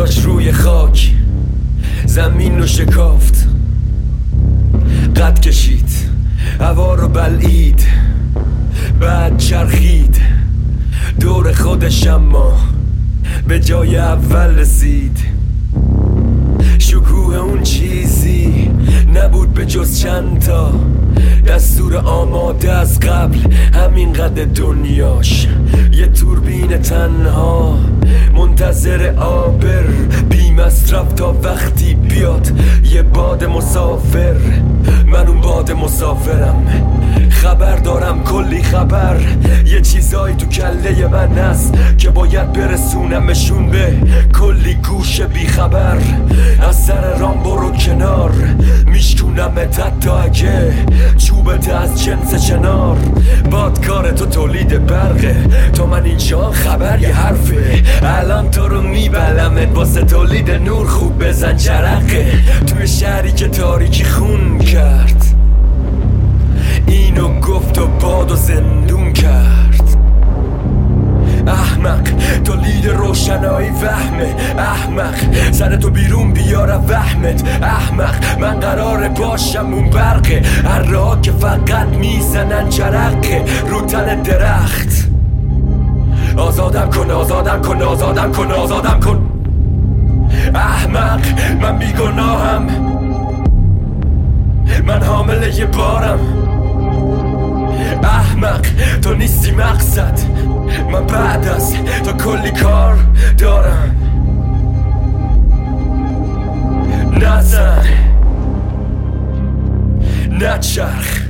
گذاشت روی خاک، زمین رو شکافت، قد کشید، هوا رو بلعید، بعد چرخید دور خودش، اما به جای اول رسید. شکوه اون چیزی نبود به جز چند تا دستور آماده از قبل، همین قد دنیاش یه توربین تنها منتظر آبر بی مصرف تا وقتی بیاد یه باد مسافر. من اون باد مسافرم، خبر دارم کلی خبر، یه چیزایی تو کله من هست که باید برسونمشون به کلی گوش بی خبر. از سر رام برو کنار، میشکونمت حتی اگه چوبت از جنس چنار. بادکار تو تولید برقه، تا من اینجا خبر یه حرفه. الان تو رو میبلمت واسه تولید نور، خوب بزن جرقه. توی شهری که تاریکی خون کرد، اینو گفت و باد و زندون کرد. احمق تولید روشنایی وهمه، احمق سرتو بیرون بیاره وهمت. احمق من قراره باشم اون برقه، هرها که فقط میزنن جرقه رو تن درخت. آزادم کن، آزادم کن، آزادم کن، آزادم کن. احمق من بیگناهم، من حامل یه بارم. احمق تو نیستی مقصد، من بعد از تو کلی کار دارم. نزن، نچرخ،